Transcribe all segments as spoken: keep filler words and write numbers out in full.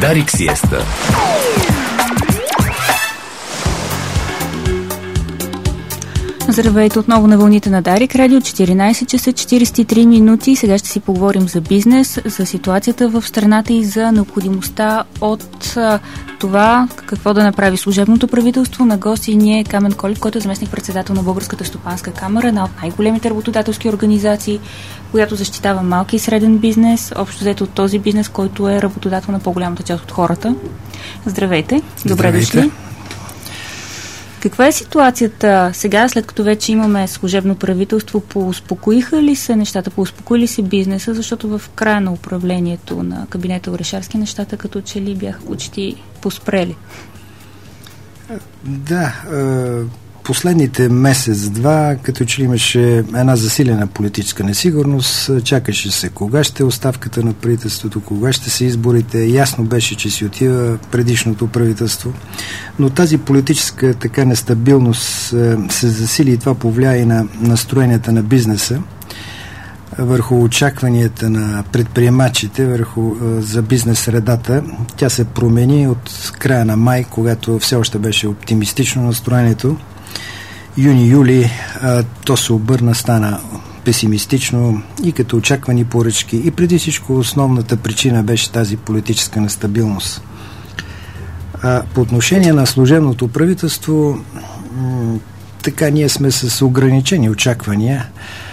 Дарик Сиеста. Здравейте отново на вълните на Дарик Радио, четиринайсет часа четирийсет и три минути. Сега ще си поговорим за бизнес, за ситуацията в страната и за необходимостта от а, това какво да направи служебното правителство. На гости ни е Камен Колев, който е заместник-председател на Българската стопанска камара, една от най-големите работодателски организации, която защитава малки и среден бизнес, общо взето от този бизнес, който е работодател на по-голямата част от хората. Здравейте, добре Здравейте. дошли. Каква е ситуацията сега, след като вече имаме служебно правителство? Поуспокоиха ли се нещата, поуспокои ли се бизнеса, защото в края на управлението на кабинета Орешарски нещата като че ли бяха почти поспрели? Да, последните месец-два, като че ли имаше една засилена политическа несигурност, чакаше се кога ще е оставката на правителството, кога ще са изборите. Ясно беше, че си отива предишното правителство, но тази политическа така нестабилност се засили и това повлия и на настроенията на бизнеса, върху очакванията на предприемачите, върху за бизнес средата. Тя се промени от края на май, когато все още беше оптимистично настроението. Юни-юли то се обърна, стана песимистично и като очаквани поръчки. И преди всичко основната причина беше тази политическа нестабилност. А, по отношение на служебното правителство, м- така ние сме с ограничени очаквания.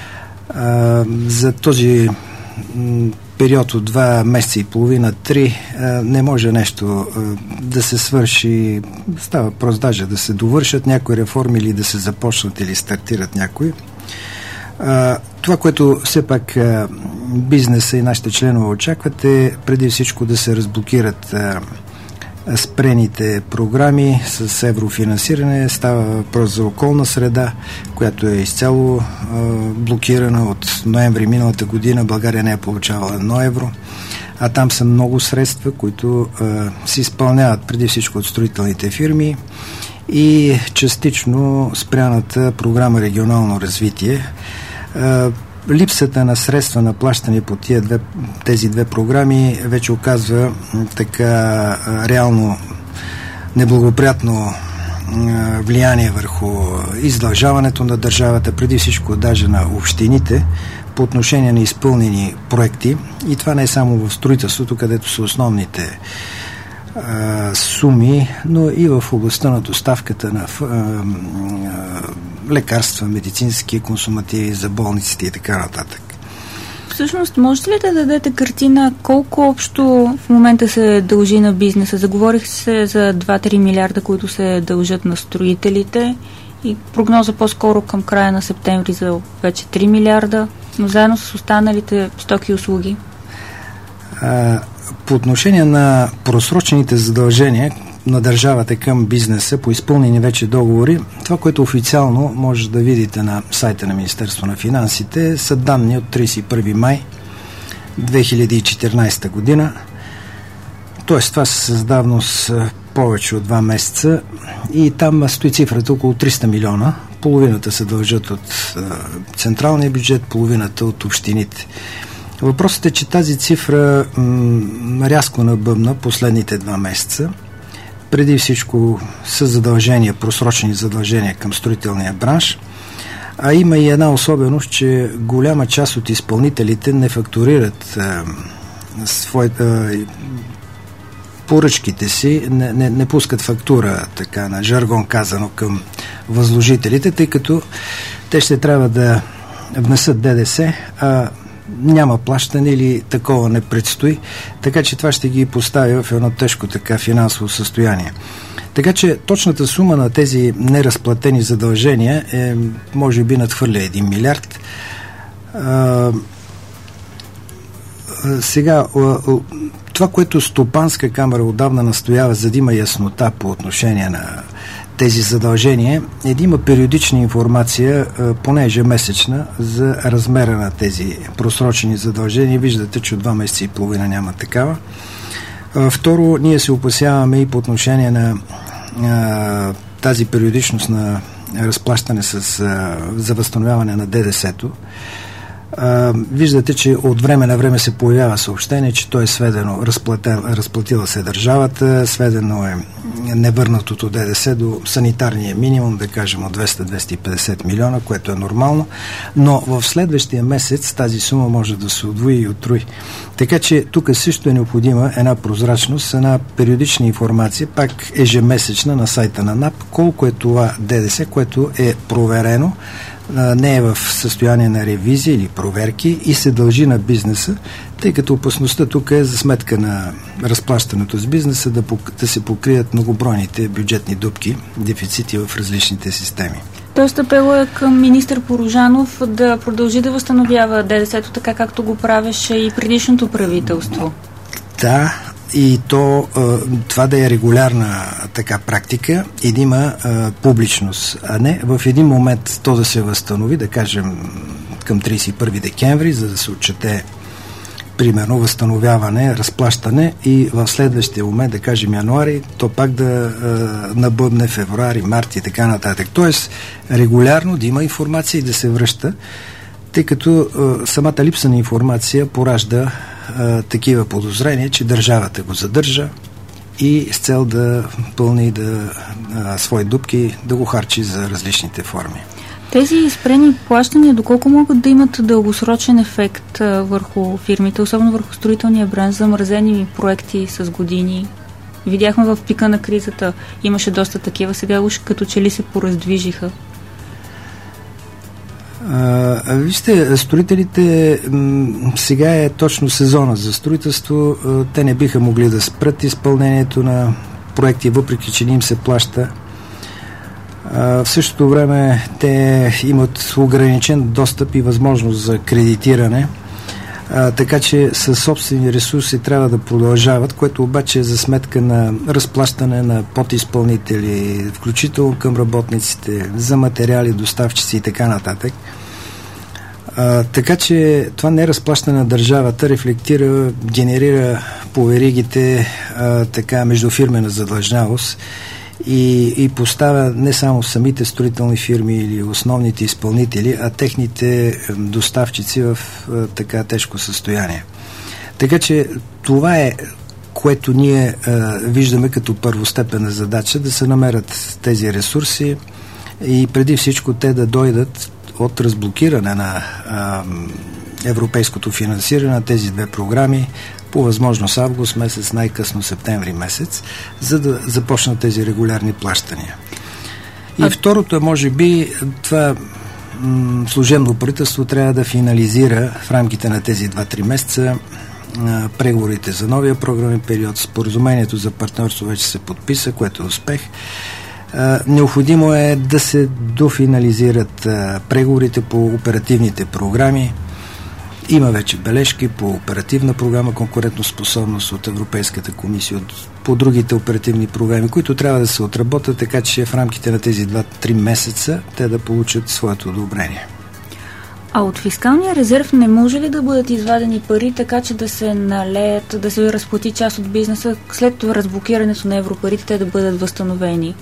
А, за този м- период от два месеца и половина, три, не може нещо а, да се свърши. Става въпрос даже да се довършат някои реформи или да се започнат или стартират някои. А, това, което все пак а, бизнеса и нашите членове очакват, е преди всичко да се разблокират а, спрените програми с еврофинансиране. Става въпрос за околна среда, която е изцяло а, блокирана от ноември миналата година. България не е получавала едно евро, а там са много средства, които а, се изпълняват преди всичко от строителните фирми и частично спряната програма регионално развитие. А, Липсата на средства на плащане по тия две, тези две програми вече оказва така реално неблагоприятно влияние върху издължаването на държавата, преди всичко даже на общините, по отношение на изпълнени проекти. И това не е само в строителството, където са основните а, суми, но и в областта на доставката на а, а, лекарства, медицински консумативи за болниците и така нататък. Всъщност, можете ли да дадете картина колко общо в момента се дължи на бизнеса? Заговорих се за два-три милиарда, които се дължат на строителите и прогноза по-скоро към края на септември за вече три милиарда, но заедно с останалите стоки и услуги. А, по отношение на просрочените задължения на държавата към бизнеса по изпълнени вече договори, това, което официално може да видите на сайта на Министерство на финансите, са данни от трийсет и първи май две хиляди и четиринайсета година. Тоест, това са с давност повече от два месеца и там стои цифрата около триста милиона. Половината се дължат от а, централния бюджет, половината от общините. Въпросът е, че тази цифра м- рязко набъбна последните два месеца. Преди всичко са задължения, просрочени задължения към строителния бранш, а има и една особеност, че голяма част от изпълнителите не фактурират а, своите а, поръчките си, не, не, не пускат фактура, така на жаргон казано, към възложителите, тъй като те ще трябва да внесат ДДС, а няма плащане или такова не предстои, така че това ще ги постави в едно тежко така финансово състояние. Така че точната сума на тези неразплатени задължения е, може би надхвърля един милиард. А, сега, това, което Стопанска камара отдавна настоява, за да има яснота по отношение на тези задължения, е да има периодична информация, поне ежемесечна, за размера на тези просрочени задължения. Виждате, че от два месеца и половина няма такава. Второ, ние се опасяваме и по отношение на а, тази периодичност на разплащане с, а, за възстановяване на ДДС-то. А, виждате, че от време на време се появява съобщение, че то е сведено, разплатен, разплатила се държавата, сведено е невърнатото ДДС до санитарния минимум, да кажем от двеста до двеста и петдесет милиона, което е нормално, но в следващия месец тази сума може да се удвои и утрои. Така че тук също е необходима една прозрачност, една периодична информация, пак ежемесечна на сайта на НАП, колко е това ДДС, което е проверено, не е в състояние на ревизия или проверки и се дължи на бизнеса, тъй като опасността тук е за сметка на разплащането с бизнеса да, да се покрият многобройните бюджетни дупки, дефицити в различните системи. Тоест апелът е към министър Порожанов да продължи да възстановява ДДС-то така, както го правеше и предишното правителство. Да, и то, това да е регулярна така практика и да има публичност, а не в един момент то да се възстанови, да кажем към тридесет и първи декември, за да се отчете примерно възстановяване, разплащане и в следващия момент, да кажем януари, то пак да е, набъбне февруари, март и така нататък. Тоест регулярно да има информация и да се връща, тъй като е, самата липса на информация поражда е, такива подозрения, че държавата го задържа и с цел да пълни да, е, свои дупки, да го харчи за различните форми. Тези спрени плащания, доколко могат да имат дългосрочен ефект а, върху фирмите, особено върху строителния бранш, замразени проекти с години? Видяхме в пика на кризата, имаше доста такива, сега уж като че ли се пораздвижиха. А, вижте, строителите м- сега е точно сезона за строителство. А, те не биха могли да спрат изпълнението на проекти, въпреки че не им се плаща. В същото време те имат ограничен достъп и възможност за кредитиране, а, така че със собствени ресурси трябва да продължават, което обаче е за сметка на разплащане на подизпълнители, включително към работниците, за материали, доставчици и така нататък. А, така че това неразплащане на държавата рефлектира, генерира по веригите а, така междуфирмена задлъжнялост И, и поставя не само самите строителни фирми или основните изпълнители, а техните доставчици в а, така тежко състояние. Така че това е, което ние а, виждаме като първостепенна задача, да се намерят тези ресурси и преди всичко те да дойдат от разблокиране на а, европейското финансиране на тези две програми, по възможност август месец, най-късно септември месец, за да започнат тези регулярни плащания. И а... второто е, може би, това м- служебно правителство трябва да финализира в рамките на тези два-три месеца а, преговорите за новия програмен период. Споразумението за партньорство вече се подписа, което е успех. А, необходимо е да се дофинализират а, преговорите по оперативните програми. Има вече бележки по оперативна програма конкурентоспособност от Европейската комисия, от, по другите оперативни програми, които трябва да се отработят, така че в рамките на тези два-три месеца те да получат своето одобрение. А от фискалния резерв не може ли да бъдат извадени пари, така че да се налеят, да се разплати част от бизнеса, след това разблокирането на европарите те да бъдат възстановени?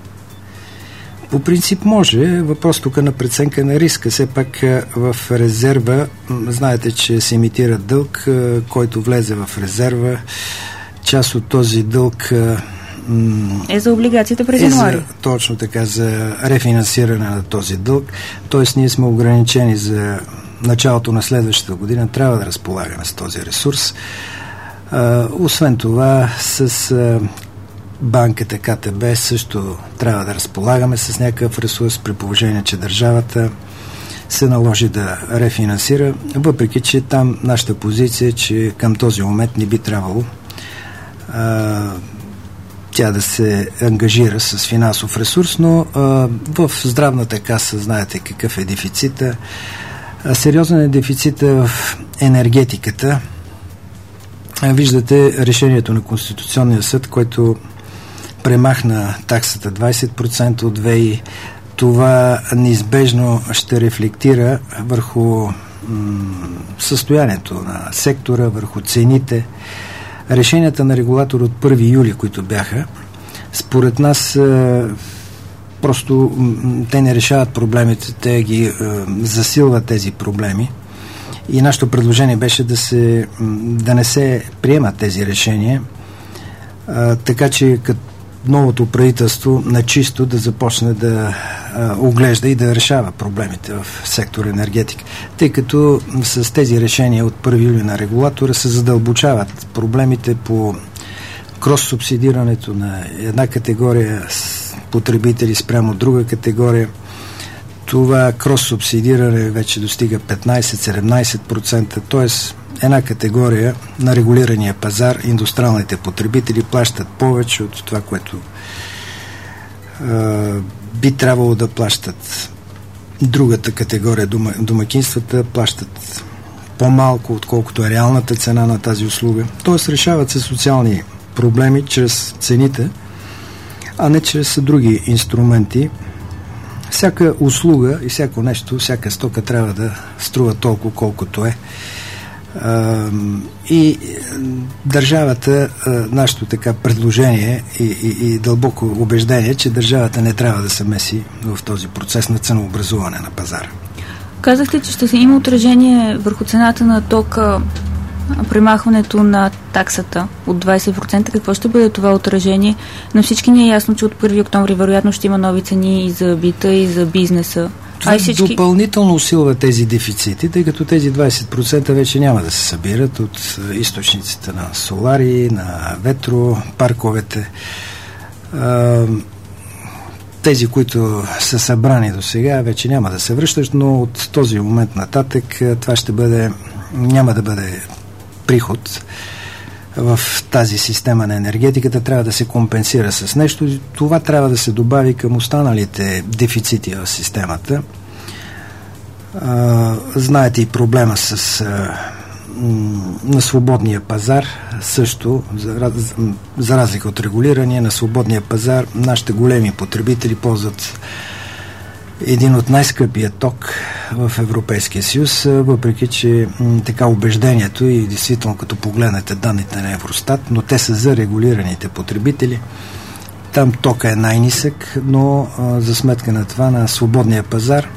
По принцип може. Въпрос тук на преценка на риска. Все пак в резерва, знаете, че се емитира дълг, който влезе в резерва. Част от този дълг е за облигацията през януари. Е точно така, за рефинансиране на този дълг. Тоест ние сме ограничени за началото на следващата година. Трябва да разполагаме с този ресурс. А, освен това, с а, банката КТБ също трябва да разполагаме с някакъв ресурс, при положение, че държавата се наложи да рефинансира, въпреки че там нашата позиция е, че към този момент не би трябвало а, тя да се ангажира с финансов ресурс, но а, в здравната каса знаете какъв е дефицита. А, сериозен е дефицита в енергетиката. А, виждате решението на Конституционния съд, който премахна таксата двайсет процента от ВЕИ. Това неизбежно ще рефлектира върху м- състоянието на сектора, върху цените. Решенията на регулатор от първи юли, които бяха, според нас е, просто м- те не решават проблемите, те ги е, засилват тези проблеми. И нашето предложение беше да, се, да не се приемат тези решения, а, така че като новото правителство на чисто да започне да а, оглежда и да решава проблемите в сектор енергетика. Тъй като с тези решения от първи юли на регулатора се задълбочават проблемите по крос-субсидирането на една категория потребители спрямо друга категория. Това крос-субсидиране вече достига петнайсет до седемнайсет процента, т.е. една категория на регулирания пазар, индустриалните потребители плащат повече от това, което е, би трябвало да плащат. Другата категория, дома, домакинствата, плащат по-малко, отколкото е реалната цена на тази услуга. Т.е. решават се социални проблеми чрез цените, а не чрез други инструменти. Всяка услуга и всяко нещо, всяка стока трябва да струва толкова, колкото е. И държавата, нашето така предложение и, и, и дълбоко убеждение, че държавата не трябва да се меси в този процес на ценообразуване на пазара. Казахте, че ще се има отражение върху цената на тока, премахването на таксата от двайсет процента. Какво ще бъде това отражение? На всички ни е ясно, че от първи октомври вероятно ще има нови цени и за бита, и за бизнеса. Това а всички... допълнително усилва тези дефицити, тъй като тези двайсет процента вече няма да се събират от източниците на солари, на ветропарковете. Тези, които са събрани до сега, вече няма да се връщат, но от този момент нататък това ще бъде, няма да бъде приход в тази система на енергетиката, трябва да се компенсира с нещо. Това трябва да се добави към останалите дефицити в системата. А, знаете и проблема с а, на свободния пазар също, за, за разлика от регулирания, на свободния пазар нашите големи потребители ползват един от най-скъпия ток в Европейския съюз, въпреки че м, така убеждението и действително като погледнете данните на Евростат, но те са за регулираните потребители. Там тока е най-нисък, но а, за сметка на това на свободния пазар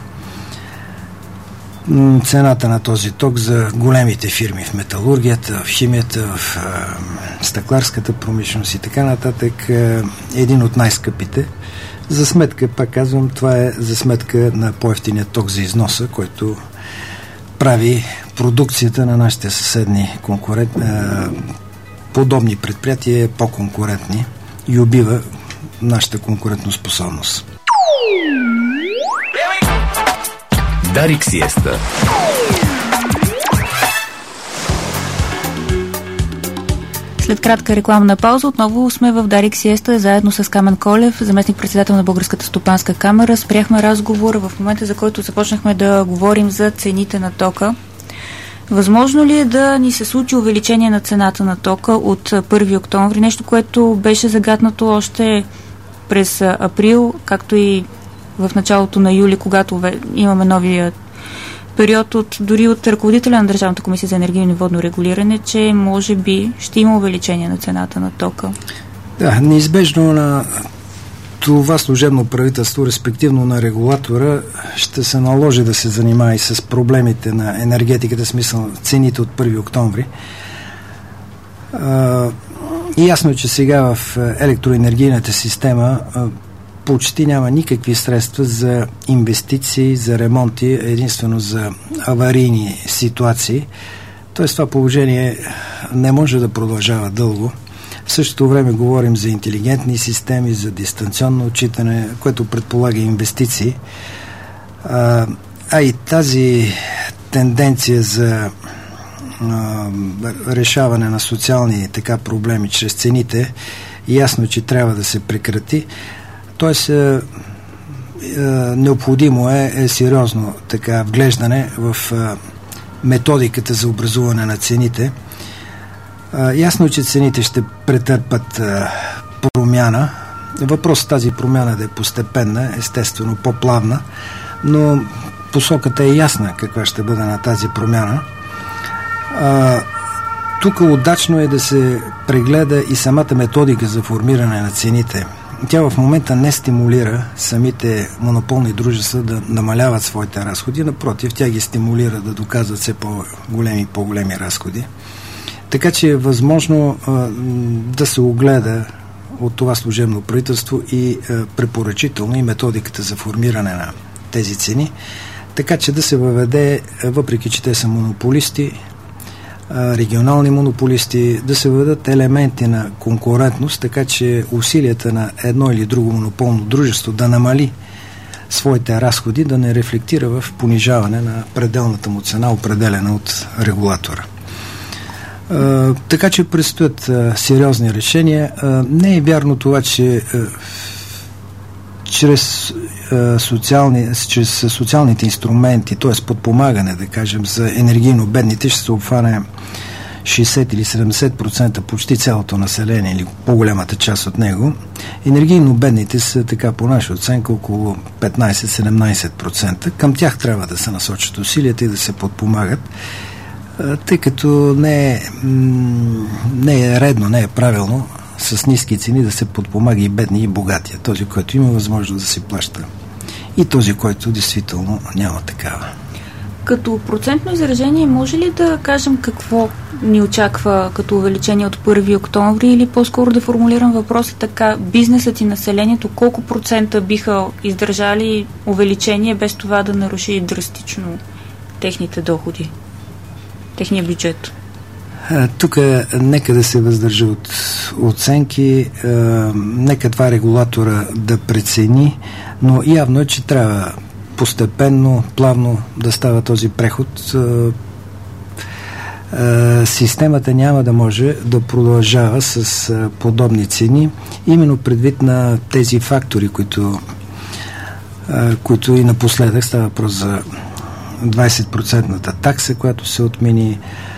м, цената на този ток за големите фирми в металургията, в химията, в а, стъкларската промишленост и така нататък е един от най-скъпите. За сметка, пак казвам, това е за сметка на по-евтиния ток за износа, който прави продукцията на нашите съседни конкурент, подобни предприятия по-конкурентни и убива нашата конкурентоспособност. Дарик Сиеста. След кратка рекламна пауза отново сме в Дарик Сиеста заедно с Камен Колев, заместник-председател на Българската стопанска камара. Спряхме разговор в момента, за който започнахме да говорим за цените на тока. Възможно ли е да ни се случи увеличение на цената на тока от първи октомври? Нещо, което беше загатнато още през април, както и в началото на юли, когато имаме новия период от, дори от ръководителя на Държавната комисия за енергийно и водно регулиране, че може би ще има увеличение на цената на тока. Да, неизбежно на това служебно правителство, респективно на регулатора, ще се наложи да се занимава и с проблемите на енергетиката, смисъл цените от първи октомври. А, и ясно е, че сега в електроенергийната система а, почти няма никакви средства за инвестиции, за ремонти, единствено за аварийни ситуации. Тоест това положение не може да продължава дълго. В същото време говорим за интелигентни системи, за дистанционно отчитане, което предполага инвестиции. А, а и тази тенденция за а, решаване на социални така проблеми чрез цените, ясно, че трябва да се прекрати. Тоест, е, е, необходимо е, е сериозно така вглеждане в е, методиката за образуване на цените. Е, ясно е, че цените ще претърпат е, промяна. Въпросът тази промяна да е постепенна, естествено по-плавна, но посоката е ясна каква ще бъде на тази промяна. Е, тук удачно е да се прегледа и самата методика за формиране на цените тя в момента не стимулира самите монополни дружества да намаляват своите разходи, напротив, тя ги стимулира да доказват все по-големи и по-големи разходи. Така че е възможно а, да се огледа от това служебно правителство и а, препоръчително и методиката за формиране на тези цени, така че да се въведе, въпреки че те са монополисти, регионални монополисти, да се въведат елементи на конкурентност, така че усилията на едно или друго монополно дружество да намали своите разходи, да не рефлектира в понижаване на пределната му цена, определена от регулатора. А, така че предстоят а, сериозни решения. А, не е вярно това, че а, чрез, а, социални, чрез социалните инструменти, т.е. подпомагане, да кажем, за енергийно бедните, ще се обхване шейсет или седемдесет процента почти цялото население или по-голямата част от него. Енергийно бедните са, така по наша оценка, около петнайсет-седемнайсет процента. Към тях трябва да се насочат усилията и да се подпомагат, тъй като не е, не е редно, не е правилно с ниски цени да се подпомага и бедни, и богатия. Този, който има възможност да си плаща, и този, който действително няма такава. Като процентно изражение, може ли да кажем какво ни очаква като увеличение от първи октомври, или по-скоро да формулирам въпроса така: бизнесът и населението колко процента биха издържали увеличение без това да наруши драстично техните доходи, техния бюджет? Тук нека да се въздържа от оценки, е, нека това регулатора да прецени, но явно е, че трябва постепенно, плавно да става този преход. Е, е, системата няма да може да продължава с е, подобни цени, именно предвид на тези фактори, които, е, които и напоследък става въпрос за двайсет процентната такса, която се отмени,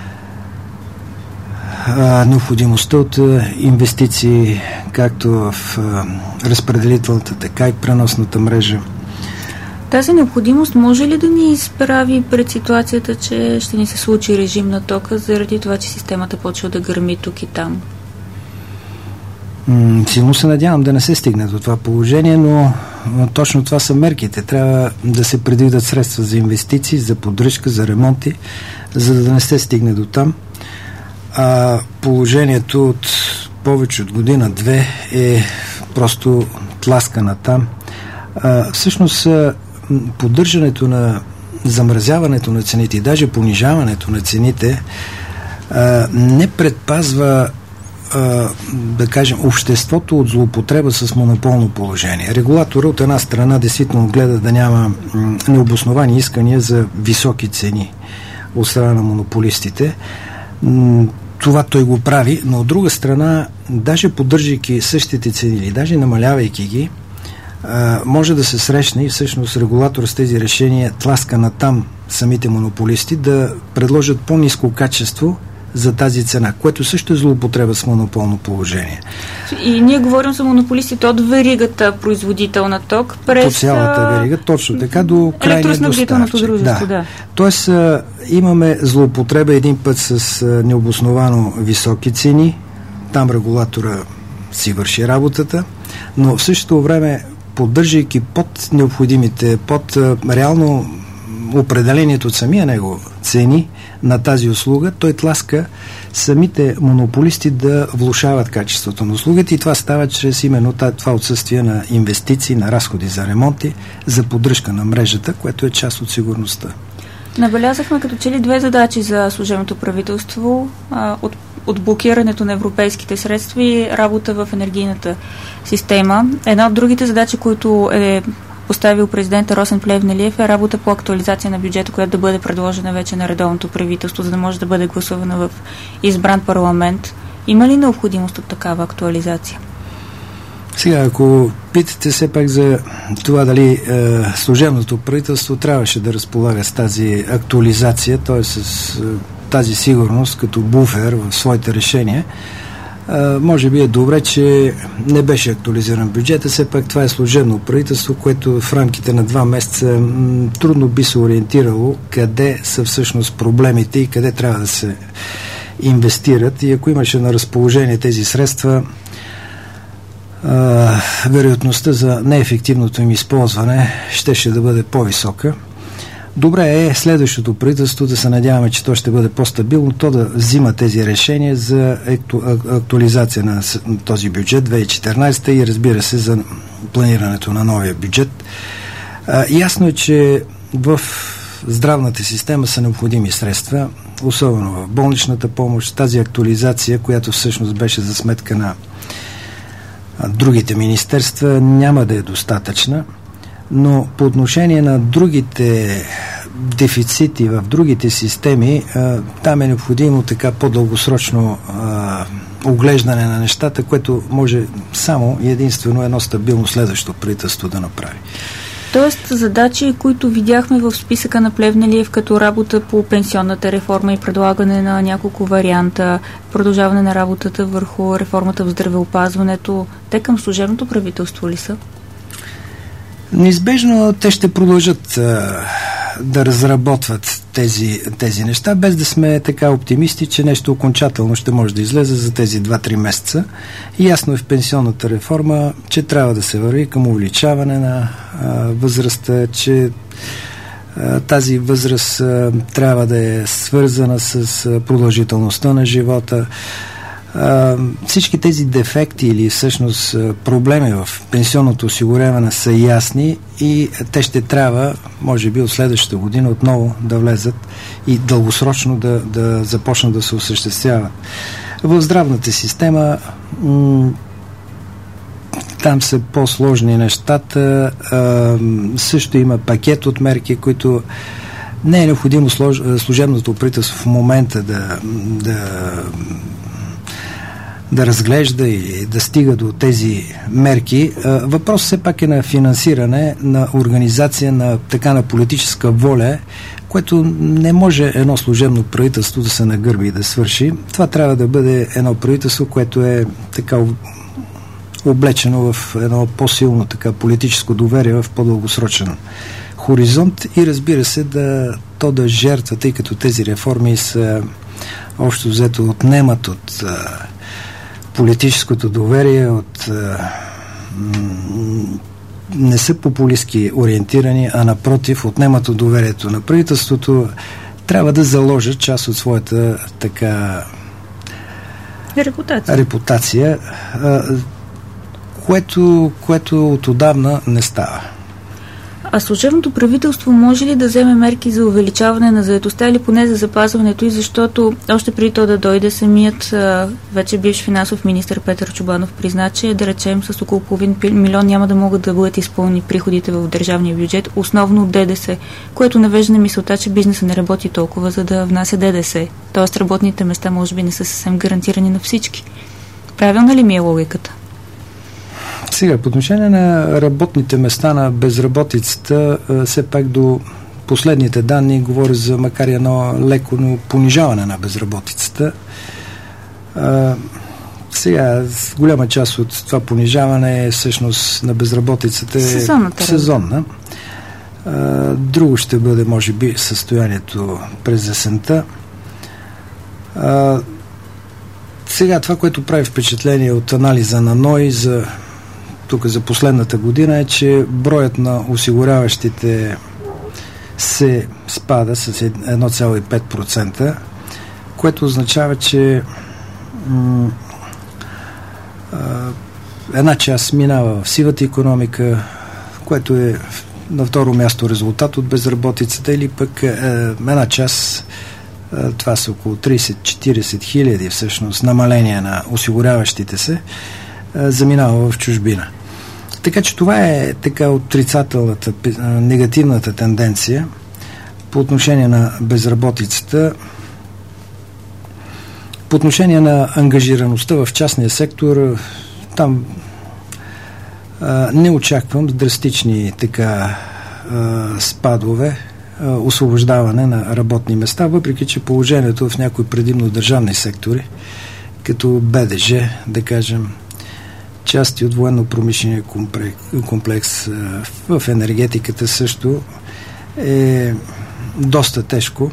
необходимостта от инвестиции както в разпределителната, така и преносната мрежа. Тази необходимост може ли да ни изправи пред ситуацията, че ще ни се случи режим на тока заради това, че системата почва да гърми тук и там? М- силно се надявам да не се стигне до това положение, но, но точно това са мерките. Трябва да се предвидят средства за инвестиции, за поддръжка, за ремонти, за да не се стигне до там. А положението от повече от година-две е просто тласкана там. А, всъщност поддържането на замразяването на цените и даже понижаването на цените а, не предпазва, а, да кажем, обществото от злоупотреба с монополно положение. Регулатора от една страна действително гледа да няма м, необосновани искания за високи цени от страна на монополистите. М, това той го прави, но от друга страна, даже поддържайки същите цени или даже намалявайки ги, а, може да се срещне и всъщност регулатор с тези решения тласка на там самите монополисти да предложат по-ниско качество за тази цена, което също е злоупотреба с монополно положение. И ние говорим за монополистите от веригата производител на ток през... По цялата верига, точно така, до крайния доставчик. Дружество, да. Да. Тоест а, имаме злоупотреба един път с а, необосновано високи цени, там регулатора си върши работата, но в същото време, поддържайки под необходимите, под а, реално определението от самия него цени на тази услуга, той тласка самите монополисти да влошават качеството на услугата, и това става чрез именно това отсъствие на инвестиции, на разходи за ремонти, за поддръжка на мрежата, което е част от сигурността. Набелязахме като че ли две задачи за служебното правителство а, от, от блокирането на европейските средства и работа в енергийната система. Една от другите задачи, които е поставил президента Росен Плевнелиев, е работа по актуализация на бюджета, която да бъде предложена вече на редовното правителство, за да може да бъде гласувана в избран парламент. Има ли необходимост от такава актуализация? Сега, ако питате все пак за това дали е, служебното правителство трябваше да разполага с тази актуализация, т.е. с е, тази сигурност като буфер в своите решения, Uh, може би е добре, че не беше актуализиран бюджета. Все пак това е служебно правителство, което в рамките на два месеца м- трудно би се ориентирало къде са всъщност проблемите и къде трябва да се инвестират. И ако имаше на разположение тези средства, а, вероятността за неефективното им използване щеше да бъде по-висока. Добре е следващото правителство, да се надяваме, че то ще бъде по-стабилно, то да взима тези решения за актуализация на този бюджет две хиляди и четиринадесета и разбира се за планирането на новия бюджет. А, ясно е, че в здравната система са необходими средства, особено в болничната помощ. Тази актуализация, която всъщност беше за сметка на другите министерства, няма да е достатъчна, но по отношение на другите дефицити в другите системи, там е необходимо така по-дългосрочно оглеждане на нещата, което може само и единствено едно стабилно следващо правителство да направи. Тоест задачи, които видяхме в списъка на Плевнелиев, като работа по пенсионната реформа и предлагане на няколко варианта, продължаване на работата върху реформата в здравеопазването, те към служебното правителство ли са? Неизбежно те ще продължат а, да разработват тези, тези неща, без да сме така оптимисти, че нещо окончателно ще може да излезе за тези два-три месеца. И ясно е в пенсионната реформа, че трябва да се върви към увеличаване на а, възрастта, че а, тази възраст а, трябва да е свързана с а, продължителността на живота. Uh, всички тези дефекти или всъщност проблеми в пенсионното осигуряване са ясни и те ще трябва, може би от следващата година отново да влезат и дългосрочно да, да започнат да се осъществяват. В здравната система м- там са по-сложни нещата. Uh, също има пакет от мерки, които не е необходимо слож... служебното правителство в момента да да да разглежда и да стига до тези мерки. Въпрос все пак е на финансиране, на организация, на така на политическа воля, което не може едно служебно правителство да се нагърби и да свърши. Това трябва да бъде едно правителство, което е така облечено в едно по-силно така политическо доверие в по-дългосрочен хоризонт и разбира се да то да жертва, тъй като тези реформи са общо взето отнемат от политическото доверие, от не са популистки ориентирани, а напротив, отнемат от доверието на правителството, трябва да заложат част от своята така репутация, репутация което, което от отдавна не става. А служебното правителство може ли да вземе мерки за увеличаване на заетостта или поне за запазването и, защото още преди то да дойде самият вече бивш финансов министър Петър Чобанов призна, че да речем с около половин милион няма да могат да бъдат изпълнени приходите в държавния бюджет, основно от ДДС, което навежда на мисълта, че бизнесът не работи толкова, за да внася ДДС. Тоест работните места може би не са съвсем гарантирани на всички. Правилна ли ми е логиката? Сега, по отношение на работните места на безработицата, все пак до последните данни говори за макар и едно леко, но понижаване на безработицата. А, сега, голяма част от това понижаване е всъщност на безработицата е сезонна. А, друго ще бъде, може би, състоянието през есента. А, сега, това, което прави впечатление от анализа на НОИ за тук за последната година е, че броят на осигуряващите се спада с едно цяло и пет процента, което означава, че м- а, една част минава в сивата икономика, което е на второ място резултат от безработицата, или пък е, една част, е, това са около трийсет до четирийсет хиляди всъщност намаление на осигуряващите се, заминава в чужбина. Така че това е така отрицателната, негативната тенденция по отношение на безработицата. По отношение на ангажираността в частния сектор, там а, не очаквам драстични така а, спадове, а, освобождаване на работни места, въпреки че положението в някои предимно държавни сектори, като БДЖ, да кажем, части от военно-промишления комплекс, комплекс в енергетиката също е доста тежко.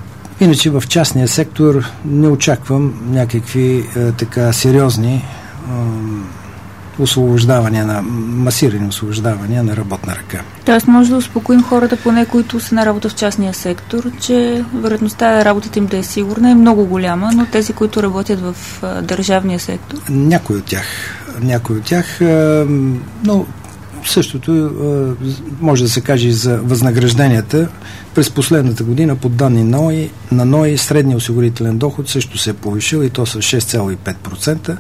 Иначе в частния сектор не очаквам някакви така сериозни освобождаване на, масирани освобождавания на работна ръка. Тоест може да успокоим хората, поне които са на работа в частния сектор, че вероятността работата им да е сигурна е много голяма, но тези, които работят в а, държавния сектор? Някои от тях. Някои от тях, а, но същото а, може да се каже и за възнагражденията. През последната година, по данни на НОИ, на НОИ средния осигурителен доход също се е повишил и то с шест цяло и пет процента.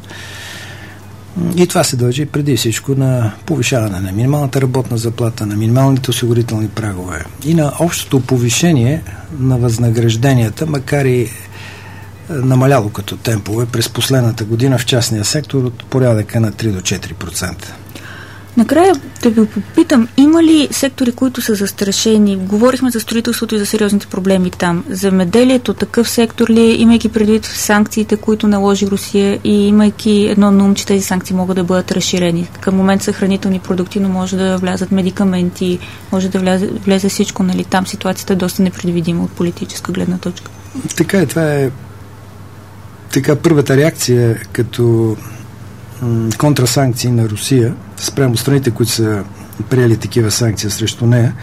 И това се дължи преди всичко на повишаване на минималната работна заплата, на минималните осигурителни прагове и на общото повишение на възнагражденията, макар и намаляло като темпове през последната година в частния сектор от порядъка на три до четири процента. Накрая да ви попитам, има ли сектори, които са застрашени? Говорихме за строителството и за сериозните проблеми там. Земеделието такъв сектор ли, имайки предвид санкциите, които наложи Русия и имайки едно на ум, че тези санкции могат да бъдат разширени? Към момент са хранителни продукти, но може да влязат медикаменти, може да влезе, влезе всичко, нали? Там ситуацията е доста непредвидима от политическа гледна точка. Така е, това е така първата реакция като контрасанкции на Русия спрямо страните, които са приели такива санкции срещу нея.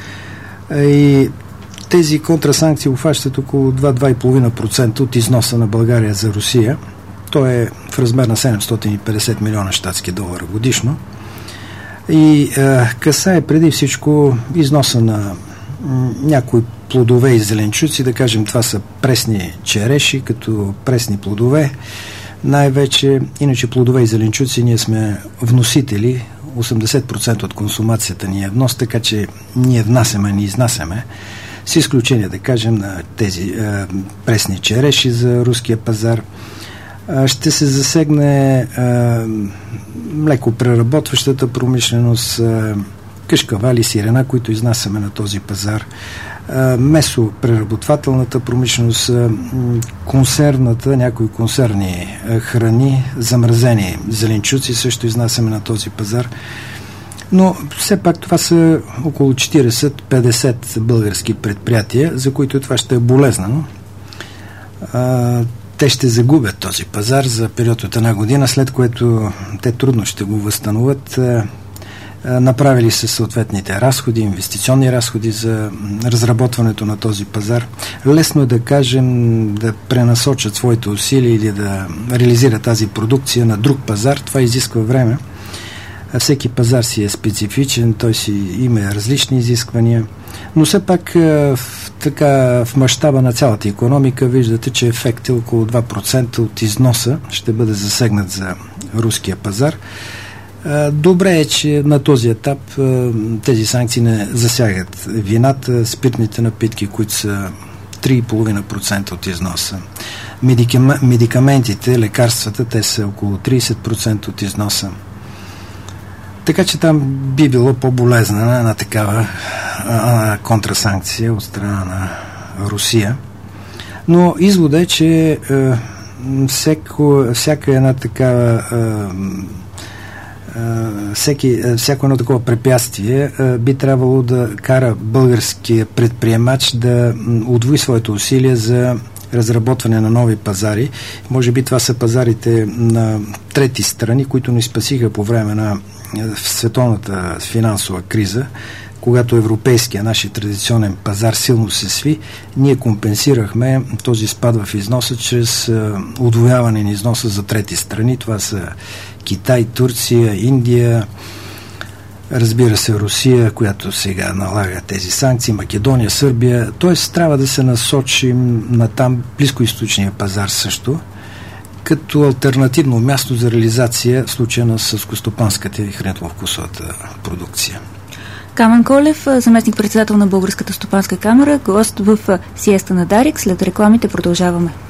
И тези контрасанкции обхващат около два до два цяло и пет процента от износа на България за Русия. То е в размер на седемстотин и петдесет милиона щатски долара годишно. И е, касае преди всичко износа на м, някои плодове и зеленчуци, да кажем това са пресни череши, като пресни плодове. Най-вече, иначе плодове и зеленчуци, ние сме вносители, осемдесет процента от консумацията ни е внос, така че ние внасяме, не изнасяме, с изключение, да кажем, на тези е, пресни череши за руския пазар. Е, ще се засегне е, млекопреработващата промишленост, е, кашкавали, сирена, които изнасяме на този пазар, месопреработвателната промишленост, консервната, някои консервни храни, замразени зеленчуци също изнасяме на този пазар. Но все пак това са около четирийсет до петдесет български предприятия, за които това ще е болезнено. Те ще загубят този пазар за период от една година, след което те трудно ще го възстановят. Направили се съответните разходи, инвестиционни разходи за разработването на този пазар. Лесно е да кажем да пренасочат своите усилия или да реализират тази продукция на друг пазар. Това изисква време. Всеки пазар си е специфичен, той си има различни изисквания, но все пак в, така, в мащаба на цялата икономика виждате, че ефект е около два процента от износа ще бъде засегнат за руския пазар. Добре е, че на този етап тези санкции не засягат вината, спиртните напитки, които са три цяло и пет процента от износа. Медикам... Медикаментите, лекарствата, те са около трийсет процента от износа. Така че там би било по-болезнена една такава а, контрасанкция от страна на Русия. Но изводът е, че а, всеко, всяка една такава а, Всеки, всяко едно такова препятствие би трябвало да кара българския предприемач да удвои своите усилия за разработване на нови пазари. Може би това са пазарите на трети страни, които ни спасиха по време на световната финансова криза, когато европейския, нашия традиционен пазар силно се сви. Ние компенсирахме този спад в износа чрез удвояване на износа за трети страни. Това са Китай, Турция, Индия, разбира се, Русия, която сега налага тези санкции, Македония, Сърбия. Тоест, трябва да се насочим на там близкоизточния пазар също, като алтернативно място за реализация в случая на селскостопанската и хранително-вкусовата продукция. Камен Колев, заместник-председател на Българската стопанска камара, гост в Сиеста на Дарик. След рекламите продължаваме.